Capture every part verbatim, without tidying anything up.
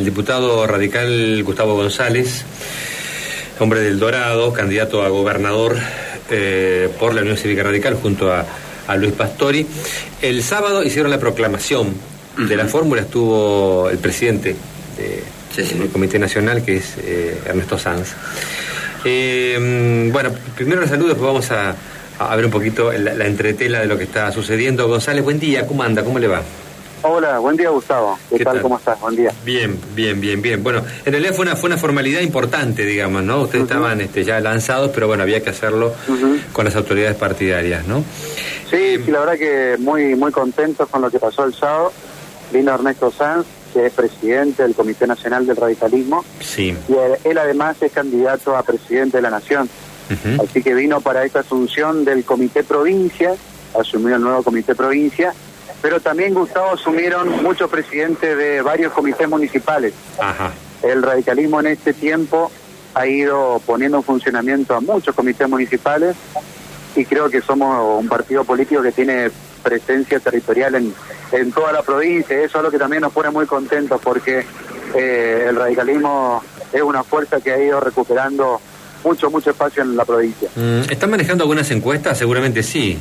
diputado radical Gustavo González, hombre del Dorado, candidato a gobernador eh, por la Unión Cívica Radical junto a, a Luis Pastori. El sábado hicieron la proclamación de la fórmula, estuvo el presidente de, sí, sí. del Comité Nacional, que es eh, Ernesto Sanz. Eh, bueno, primero los saludos, después vamos a, a ver un poquito la, la entretela de lo que está sucediendo. González, buen día, ¿cómo anda? ¿Cómo le va? Hola, buen día, Gustavo. ¿Qué, ¿Qué tal? tal? ¿Cómo estás? Buen día. Bien, bien, bien, bien. Bueno, en realidad fue una fue una formalidad importante, digamos, ¿no? Ustedes uh-huh. estaban este, ya lanzados, pero bueno, había que hacerlo uh-huh. con las autoridades partidarias, ¿no? Sí, eh, sí, la verdad que muy muy contentos con lo que pasó el sábado. Vino Ernesto Sanz, que es presidente del Comité Nacional del Radicalismo. Sí. Y él, él además es candidato a presidente de la Nación. Uh-huh. Así que vino para esta asunción del Comité Provincia, asumió el nuevo Comité Provincia. Pero también, Gustavo, asumieron muchos presidentes de varios comités municipales. Ajá. El radicalismo en este tiempo ha ido poniendo en funcionamiento a muchos comités municipales y creo que somos un partido político que tiene presencia territorial en, en toda la provincia. Eso es lo que también nos pone muy contentos porque eh, el radicalismo es una fuerza que ha ido recuperando mucho, mucho espacio en la provincia. Mm, ¿Están manejando algunas encuestas? Seguramente sí.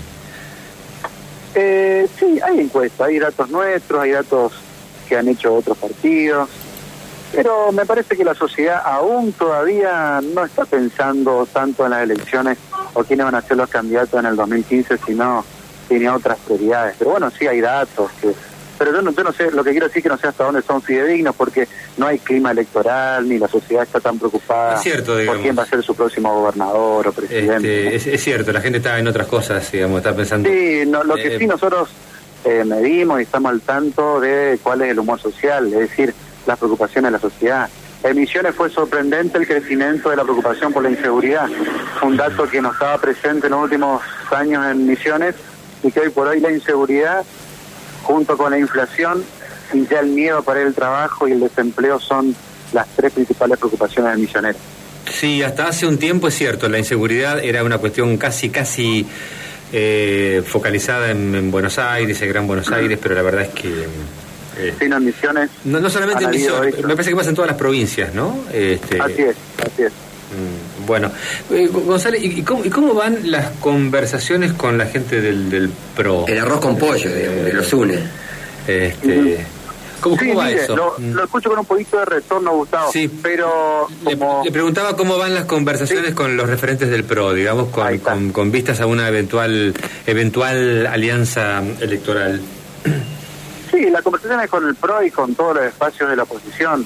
Eh, sí, hay encuestas, hay datos nuestros, hay datos que han hecho otros partidos, pero me parece que la sociedad aún todavía no está pensando tanto en las elecciones o quiénes van a ser los candidatos en el dos mil quince, sino tiene otras prioridades. Pero bueno, sí hay datos, que, pero yo no, yo no sé, lo que quiero decir es que no sé hasta dónde son fidedignos, porque no hay clima electoral, ni la sociedad está tan preocupada es cierto, por quién va a ser su próximo gobernador o presidente. Este, es, es cierto, la gente está en otras cosas, digamos, está pensando... Sí, no, lo que eh, sí nosotros eh, medimos y estamos al tanto de cuál es el humor social, es decir, las preocupaciones de la sociedad. En Misiones fue sorprendente el crecimiento de la preocupación por la inseguridad, un dato que no estaba presente en los últimos años en Misiones y que hoy por hoy la inseguridad, junto con la inflación y ya el miedo para el trabajo y el desempleo son las tres principales preocupaciones del misionero. Sí, hasta hace un tiempo es cierto, la inseguridad era una cuestión casi, casi eh, focalizada en, en Buenos Aires, el Gran Buenos Aires, pero la verdad es que... Eh, sí, no, en Misiones... No, no solamente en Misiones, me parece que pasa en todas las provincias, ¿no? Este, así es, así es. Bueno, eh, González, ¿y cómo, ¿y cómo van las conversaciones con la gente del, del PRO? El arroz con pollo, digamos, que los une. Este, uh-huh. ¿Cómo, sí, cómo va mire, eso? Lo, lo escucho con un poquito de retorno, Gustavo. Sí, pero como... le, le preguntaba cómo van las conversaciones sí. con los referentes del PRO, digamos, con, con, con vistas a una eventual eventual alianza electoral. Sí, la conversación es con el PRO y con todos los espacios de la oposición,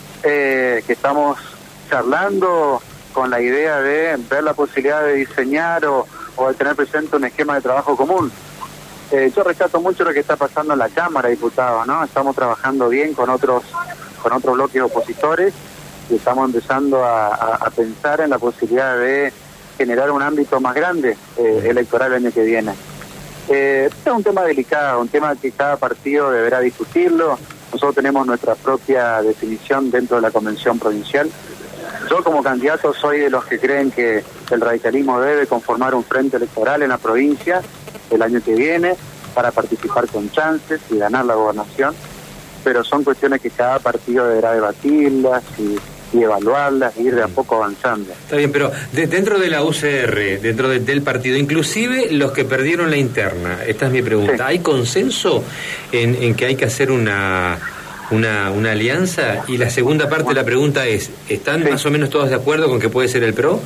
eh, que estamos charlando con la idea de ver la posibilidad de diseñar o, o de tener presente un esquema de trabajo común. Eh, yo rescato mucho lo que está pasando en la Cámara, diputados, ¿no? Estamos trabajando bien con otros con otros bloques opositores y estamos empezando a, a, a pensar en la posibilidad de generar un ámbito más grande eh, electoral el año que viene. Eh, es un tema delicado, un tema que cada partido deberá discutirlo. Nosotros tenemos nuestra propia definición dentro de la Convención Provincial. Yo como candidato soy de los que creen que el radicalismo debe conformar un frente electoral en la provincia el año que viene para participar con chances y ganar la gobernación, pero son cuestiones que cada partido deberá debatirlas y, y evaluarlas y ir de a poco avanzando. Está bien, pero de, dentro de la U C R, dentro de, del partido, inclusive los que perdieron la interna, esta es mi pregunta, sí. ¿Hay consenso en, en que hay que hacer una... Una, una alianza? Y la segunda parte de la pregunta es, ¿están sí. más o menos todos de acuerdo con que puede ser el PRO?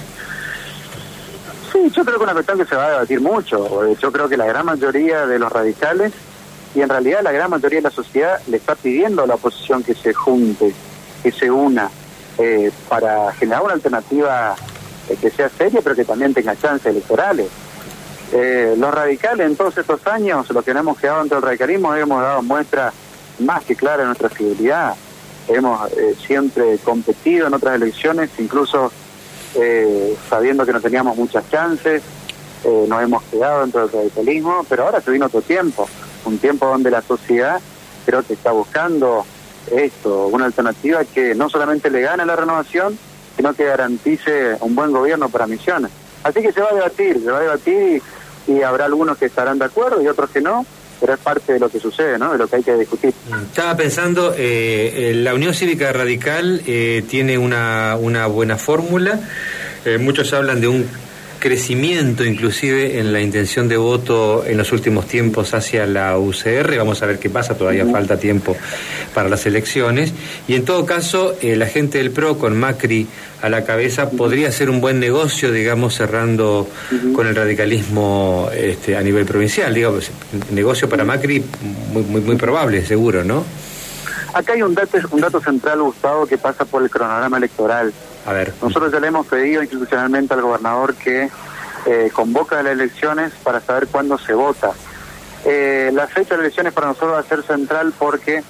Sí, yo creo que es una cuestión que se va a debatir mucho. Yo creo que la gran mayoría de los radicales y en realidad la gran mayoría de la sociedad le está pidiendo a la oposición que se junte, que se una eh, para generar una alternativa eh, que sea seria pero que también tenga chances electorales. Eh, los radicales en todos estos años, lo que nos hemos quedado entre el radicalismo, hemos dado muestra más que clara nuestra fidelidad. Hemos eh, siempre competido en otras elecciones, incluso eh, sabiendo que no teníamos muchas chances, eh, nos hemos quedado dentro del radicalismo, pero ahora se vino otro tiempo, un tiempo donde la sociedad creo que está buscando esto, una alternativa que no solamente le gane la renovación, sino que garantice un buen gobierno para Misiones. Así que se va a debatir, se va a debatir y, y habrá algunos que estarán de acuerdo y otros que no, pero es parte de lo que sucede, ¿no? De lo que hay que discutir. Estaba pensando, eh, la Unión Cívica Radical eh, tiene una, una buena fórmula, eh, muchos hablan de un crecimiento inclusive en la intención de voto en los últimos tiempos hacia la U C R, vamos a ver qué pasa, todavía uh-huh. falta tiempo para las elecciones, y en todo caso eh, la gente del P R O con Macri a la cabeza uh-huh. podría hacer un buen negocio, digamos, cerrando uh-huh. con el radicalismo este, a nivel provincial, digamos, negocio para Macri muy, muy, muy probable, seguro, ¿no? Acá hay un dato, un dato central, Gustavo, que pasa por el cronograma electoral. A ver. Nosotros ya le hemos pedido institucionalmente al gobernador que eh, convoque las elecciones para saber cuándo se vota. Eh, la fecha de las elecciones para nosotros va a ser central porque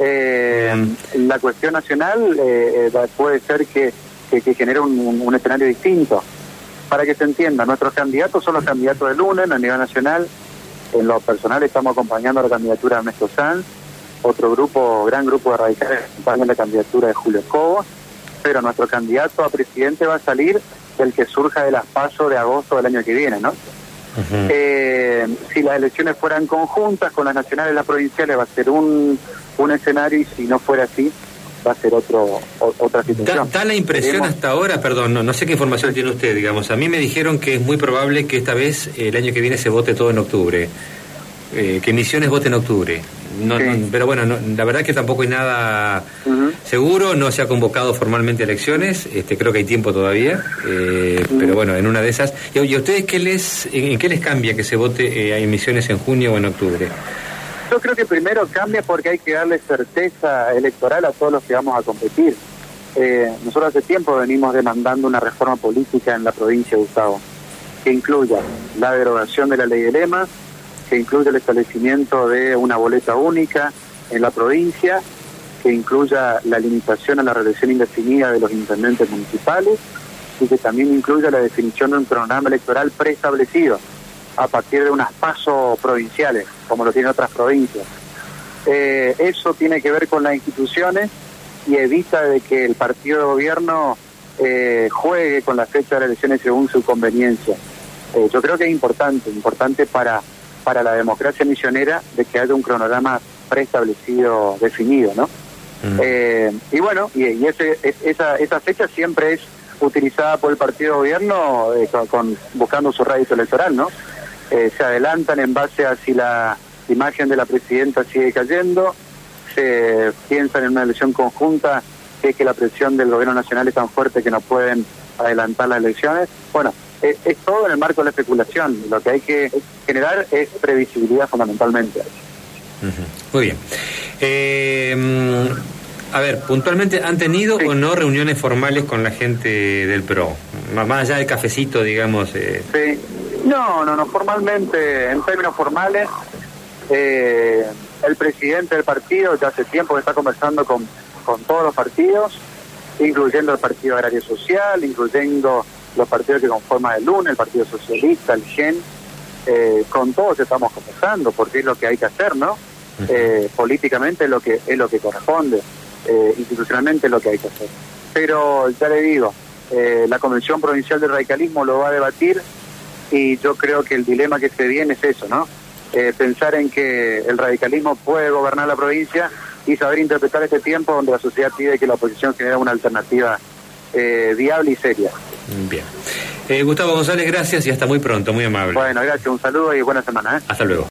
eh, mm. la cuestión nacional eh, puede ser que, que, que genere un, un, un escenario distinto. Para que se entienda, nuestros candidatos son los candidatos del U N E a nivel nacional. En lo personal estamos acompañando la candidatura de Ernesto Sanz, otro grupo, gran grupo de radicales acompaña la candidatura de Julio Cobos, pero nuestro candidato a presidente va a salir del que surja de las PASO de agosto del año que viene, ¿no? Uh-huh. Eh, si las elecciones fueran conjuntas con las nacionales y las provinciales va a ser un, un escenario, y si no fuera así va a ser otro o, otra situación. Da, da la impresión Queremos... hasta ahora, perdón, no, no sé qué información tiene usted, digamos, a mí me dijeron que es muy probable que esta vez el año que viene se vote todo en octubre, eh, que Misiones vote en octubre. No, sí. no, pero bueno, no, la verdad es que tampoco hay nada uh-huh. seguro, no se ha convocado formalmente elecciones, este, creo que hay tiempo todavía, eh, uh-huh. pero bueno, en una de esas. ¿Y, y a ustedes qué les, en, en qué les cambia que se vote eh, a Misiones en junio o en octubre? Yo creo que primero cambia porque hay que darle certeza electoral a todos los que vamos a competir. Eh, nosotros hace tiempo venimos demandando una reforma política en la provincia de Gustavo, que incluya la derogación de la ley de E L E M A, que incluya el establecimiento de una boleta única en la provincia, que incluya la limitación a la reelección indefinida de los intendentes municipales y que también incluya la definición de un programa electoral preestablecido a partir de unas PASO provinciales, como lo tienen otras provincias. Eh, eso tiene que ver con las instituciones y evita de que el partido de gobierno eh, juegue con la fecha de las elecciones según su conveniencia. Eh, yo creo que es importante, importante para... para la democracia misionera de que haya un cronograma preestablecido, definido, ¿no? Mm. Eh, y bueno, y, y ese, es, esa, esa fecha siempre es utilizada por el partido de gobierno eh, con, con, buscando su rédito electoral, ¿no? Eh, se adelantan en base a si la imagen de la presidenta sigue cayendo, se piensan en una elección conjunta, que es que la presión del gobierno nacional es tan fuerte que no pueden adelantar las elecciones. Bueno, Es, es todo en el marco de la especulación. Lo que hay que generar es previsibilidad fundamentalmente. Uh-huh. Muy bien. Eh, a ver, puntualmente, ¿han tenido sí. o no reuniones formales con la gente del P R O? Más allá del cafecito, digamos. Eh... Sí. No, no, no, formalmente, en términos formales, eh, el presidente del partido ya hace tiempo que está conversando con, con todos los partidos, incluyendo el Partido Agrario Social, incluyendo los partidos que conforman el U N E, el Partido Socialista, el G E N, eh, con todos estamos conversando, porque es lo que hay que hacer, ¿no? Eh, políticamente es lo que es lo que corresponde, eh, institucionalmente es lo que hay que hacer. Pero ya le digo, eh, la Convención Provincial del Radicalismo lo va a debatir y yo creo que el dilema que se viene es eso, ¿no? Eh, pensar en que el radicalismo puede gobernar la provincia y saber interpretar este tiempo donde la sociedad pide que la oposición genere una alternativa eh, viable y seria. Bien. Eh, Gustavo González, gracias y hasta muy pronto, muy amable. Bueno, gracias, un saludo y buena semana. ¿eh? Hasta luego.